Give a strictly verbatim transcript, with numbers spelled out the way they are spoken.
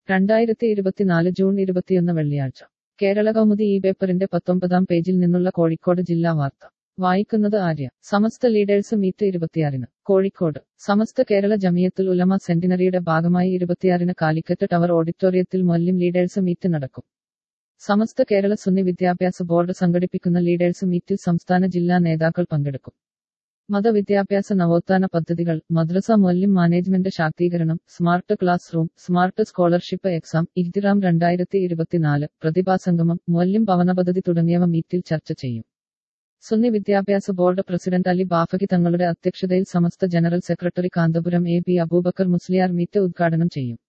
രണ്ടായിരത്തി ഇരുപത്തിനാല് ജൂൺ ഇരുപത്തിയൊന്ന് വെള്ളിയാഴ്ച കേരള കൗമുദി ഈ പേപ്പറിന്റെ പത്തൊമ്പതാം പേജിൽ നിന്നുള്ള കോഴിക്കോട് ജില്ലാ വാർത്ത വായിക്കുന്നത് ആര്യ. സമസ്ത ലീഡേഴ്സ് മീറ്റ് ഇരുപത്തിയാറിന് കോഴിക്കോട്. സമസ്ത കേരള ജമിയത്തുൽ ഉലമ സെന്റിനറിയുടെ ഭാഗമായി ഇരുപത്തിയാറിന് കാലിക്കറ്റ് ടവർ ഓഡിറ്റോറിയത്തിൽ മുഅല്ലിം ലീഡേഴ്സ് മീറ്റ് നടക്കും. സമസ്ത കേരള സുന്നി വിദ്യാഭ്യാസ ബോർഡ് സംഘടിപ്പിക്കുന്ന ലീഡേഴ്സ് മീറ്റിൽ സംസ്ഥാന ജില്ലാ നേതാക്കൾ പങ്കെടുക്കും. മതവിദ്യാഭ്യാസ നവോത്ഥാന പദ്ധതികൾ, മദ്രസ മുഅല്ലിം മാനേജ്മെന്റ് ശാക്തീകരണം, smart class room, smart scholarship exam, ഇഹ്തിറാം രണ്ടായിരത്തി ഇരുപത്തിനാല്, പ്രതിഭാസംഗമം, മുഅല്ലിം ഭവന പദ്ധതി തുടങ്ങിയവ മീറ്റിൽ ചർച്ച ചെയ്യും. സുന്നി വിദ്യാഭ്യാസ ബോർഡ് പ്രസിഡന്റ് അലി ബാഫഖി തങ്ങളുടെ അധ്യക്ഷതയിൽ Samastha general secretary Kanthapuram A P Abubakar Musliyar meet ഉദ്ഘാടനം ചെയ്യും.